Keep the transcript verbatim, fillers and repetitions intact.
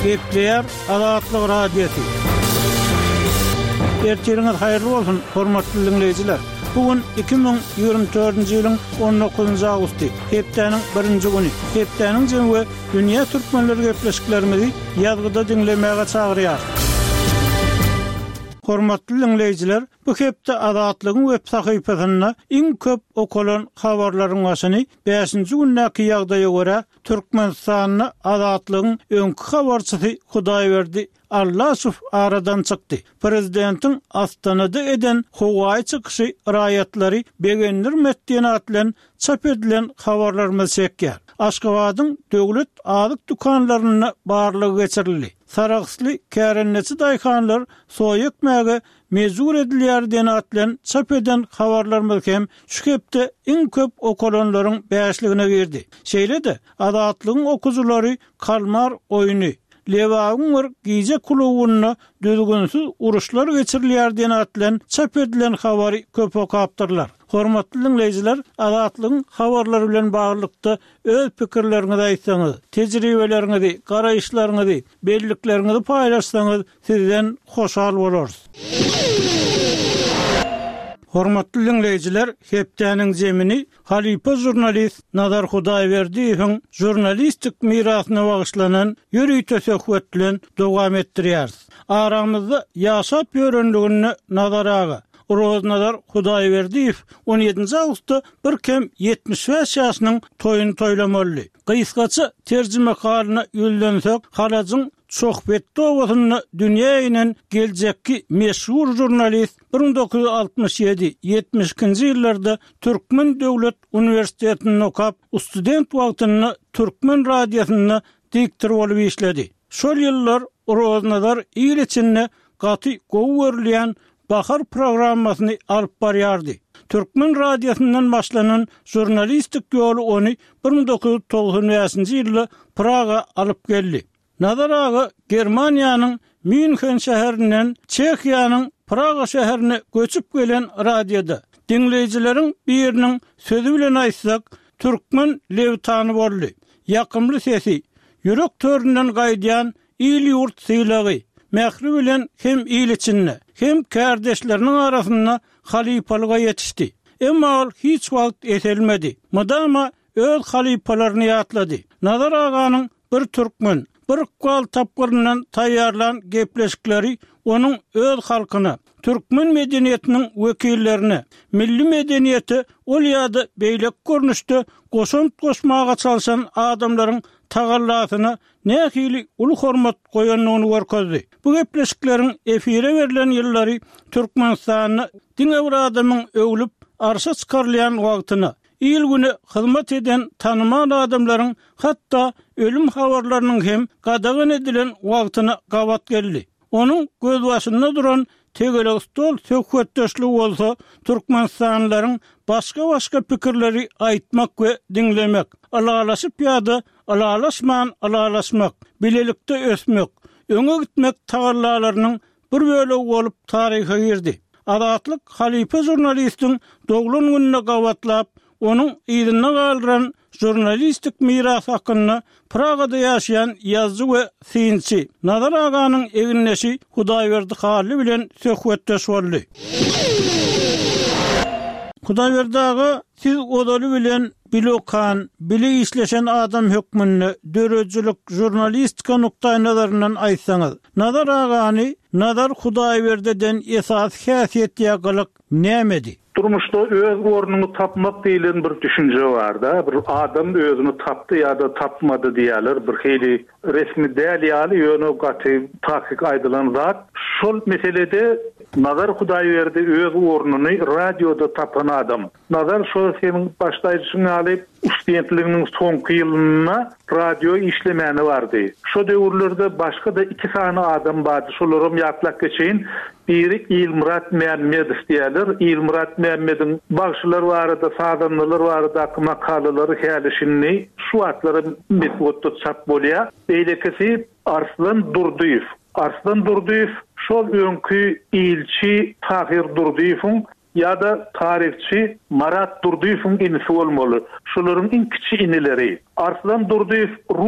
Gepleyer Azatlyk radiosu. Ertiriniz hayırlı bolsun, hormatly dinleyijiler. Bugün iki bin ýygrimi dördünji ýylyň on dokuzunjy awgusty, hepdeniň birinji güni. Hepdeniň jemgy dünýä türkmenleri gepleşiklerimizi ýazgyda dinlemäge çagyrýar. Hormatly dinleyijiler, bu hepde Azatlygyň web sahypasyna iň köp okulan habarlaryň başyny beşinji günnäki ýagdaýa görä Türkmenistanyň Azatlygyň öňkü habarçysy Hudaýberdi Allasov aradan çykdy. Prezidentiň Astanada eden howaý çykyşy raýatlary begenler metdiýen bilen çap edilen habarlarymyz çekýär. Aşgabatyň döwlet azyk dukanlaryny barlygy geçirildi. Saragysly kärennesi daýkanlar soýukmäge mezur edilýär diýen atlan çap eden habarlarymyz hem şu hepde iň köp okulanlaryň beşligine girdi. Şeýle-de Azatlygyň okuzulary kalmar oýuny Lewagyň gize klubyna düzgünsiz uruşlar geçirilýär diýen atlan çap edilen habary köp okapdyrlar. Hormatly dinleyijiler, Azatlygyň habarlary bilen baglykda öz pikirleriňizi aýtsaňyz, tejribeleriňizi, garaýşlaryňyzy, belliklerinizi paýlaşsaňyz sizden hoşal bolarys. Hormatly dinleyijiler, hepdeniň jemini Halipa jurnalist Nazar Hudaýberdiýewiň jurnalistik mirasyna bagyşlanan ýürüý töhfet bilen dowam etdirýär. Aramyzda ýaşap ýörenligini nazaraga Roznadar Hudaýberdiýew on ýedinji awgustda bir kem ýetmiş beş ýaşynyň toýuny toýlamaly. Gysgaça terjime halyna ýöllensek, haladyň sohbetde owasyny dünýä inen geljekki meşhur jurnalist bir bin dokuz ýuz altymyş ýedi ýetmişinji ýyllarda Türkmen Döwlet Uniwersitetini okap, student wagtyny Türkmen radiosyna diktor bolup işledi. Şol ýyllar Roznadar ýyl içinde gaty gowurlýan Bahar programmasyny alyp barýardy. Türkmen radiosundan başlanan jurnalistik ýoly ony bir bin dokuz ýuz togson beşinji ýylda Praga alyp geldi. Nazar aga Germaniýanyň München şäherinden Çekiýanyň Praga şäherine göçüp gelen radioda dinleýijileriň biriniň sözü bilen aýtsak, türkmen lewtany boldy. Ýakymly sesi, ýürek töründen gaýdýan ýyl ýurt sylagy, mähri bilen hem ýyl içinde, hem kärdeşleriniň arasynda halipalyga ýetişdi. Emma hiç wagt etelmedi. Madama öz halipalaryny ýatlady. Nazar aganyň bir türkmen, bir kwal tapgyryndan taýýarlan gepleşikleri onuň öz halkyna, türkmen medeniýetiniň wekillerine, milli medeniýeti ol ýa-da beýlek görnüşde goşunt goşmaga çalşan adamlaryň tagallatyna nähili uly hormat goýanlygyny görkezdi. Bu gepleşikleriň efire berilen ýyllary Türkmenistanyň diňe bir adamyň öwlüp arşa çykarylýan wagtyna, ýyl güni hyzmat eden tanymal adamlaryň hatda ölüm habarlarynyň hem gadagan edilen wagtyna gabat geldi. Onuň göz başynda duran tegelik stol söhbetdeşlik bolsa, Türkmenistanlylaryň başga-başga pikirleri aýtmak we dinlemek, alalaşyp ýa-da alalaşman alalaşmak, bilelikde ösmek, öňe gitmek tagallalarynyň bir bölegi bolup taryha girdi. Azatlyk Halipa jurnalistiň doglan gününe gabatlap, onuň ýygyna galyran jurnalistik miras hakyny Pragada ýaşaýan ýazgy we synçy Nazar aganyň eginleşi Hudaýberdi Haly bilen söhbetdeş boldy. Hudaýberdi aga, siz odaly bilen bilokan, bile işleşen adam hükmünü döröjülük jurnalistika nukta nazarından aýtsaňyz, Nazar agany Nazar Hudaýberdi'den esas häsiýet ýagylyk nämedi? Durmuşda öz ornuny tapmak diýilen bir düşünje bar da, bir adam özüni tapdy ýa-da tapmady diýerler, bir heli resmi däl ýaly ýöne gaty tahkik aýdylan zat. Şol meselede Nazar Hudaýberdi öz ornuny radioda tapan adam. Nazar şol senin başlaýjysyny alyp studentliginiň soňky ýylyna radio işlemeni bardy. Şo döwürlerde başga da iki sany adam bardy. Şolarym ýatlak geçeýin. Biri İlmurat Mehmedow diýerler. İlmurat Mehmedowň bagşylary barada, sadanlary barada makalary hälisini şu atlary metodda çap bolýar. Beýlekisi Arslan Durduýew. Arslan Durduýew şol öňkü ilçi Tahir Durduýewiň ýa-da tarihçi Marat Durduýewiň inisi bolmaly. Şolaryň iň kiçik inileri. Arslan Durduýew